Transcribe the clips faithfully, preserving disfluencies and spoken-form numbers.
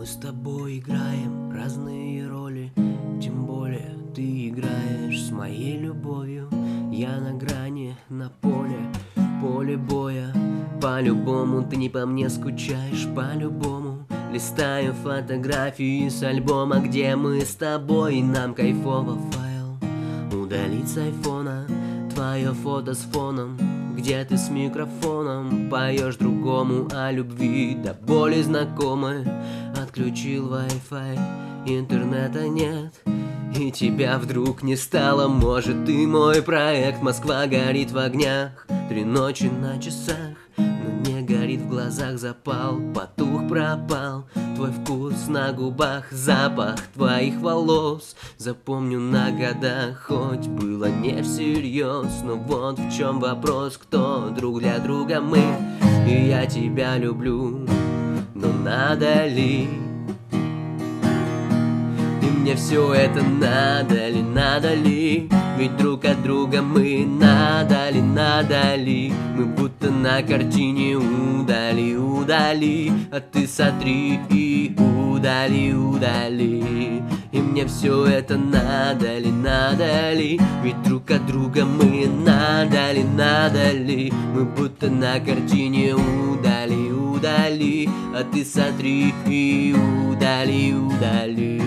Мы с тобой играем разные роли, тем более ты играешь с моей любовью. Я на грани, на поле, поле боя. По-любому ты не по мне скучаешь, по-любому. Листаю фотографии с альбома, где мы с тобой. Нам кайфово файл удалить с айфона. Твое фото с фоном, где ты с микрофоном поешь другому о любви, до боли знакомой. Отключил Wi-Fi, интернета нет, и тебя вдруг не стало. Может, ты мой проект, Москва горит в огнях, три ночи на часах, но не горит в глазах запал. Потух, пропал твой вкус на губах, запах твоих волос запомню на года. Хоть было не всерьез, но вот в чем вопрос: кто друг для друга мы? И я тебя люблю, но надо ли? И мне все это надо ли, надо ли? Ведь друг от друга мы, надо ли, надо ли? Мы будто на картине удали, удали, а ты сотри и удали, удали. И мне все это надо ли, надо ли? Ведь друг от друга мы, надо ли, надо ли? Мы будто на картине удали, удали, а ты сотри и удали, удали.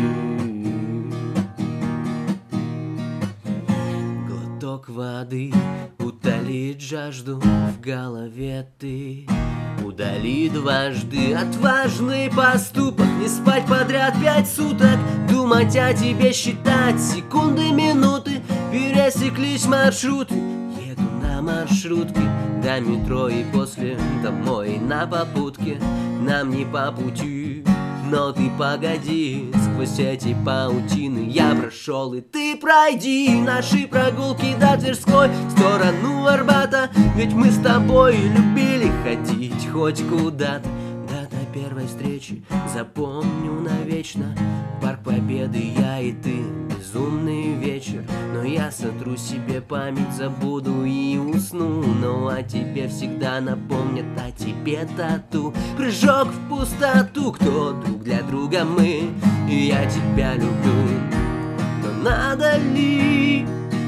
Глоток воды утолит жажду, в голове ты удали дважды. Отважный поступок, не спать подряд пять суток, думать о тебе, считать секунды, минуты. Пересеклись маршруты, еду на маршрутке до метро и после домой на попутке. Нам не по пути, но ты погоди, сквозь эти паутины я прошел, и ты пройди. Наши прогулки до Тверской, в сторону Арбата, ведь мы с тобой любили ходить хоть куда-то. Дата первой встречи запомню навечно, Парк Победы, я и ты, безумный вечер. Но я сотру себе память, забуду и усну, но о тебе всегда напомнят, о тебе тату. Прыжок в пустоту, кто друг для друга мы? И я тебя люблю, но надо ли?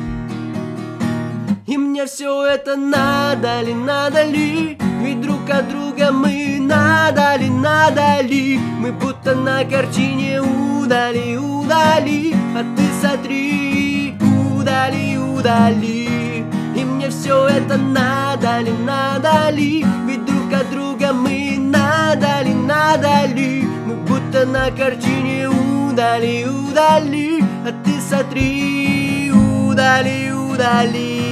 И мне все это надо ли, надо ли? Ведь друг от друга мы, надо ли, надо ли? Мы будто на картине удали, удали, а ты сотри, удали, удали. И мне все это надо ли, надо ли? Ведь друг от друга мы, надо ли, надо ли? Мы будто на картине удали, удали, а ты сотри, удали, удали.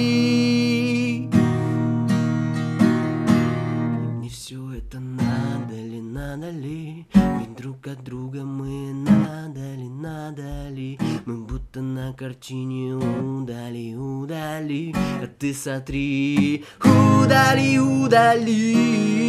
Надо ли? Ведь друг от друга мы, надо ли, надо ли? Мы будто на картине удали, удали, а ты сотри, удали, удали.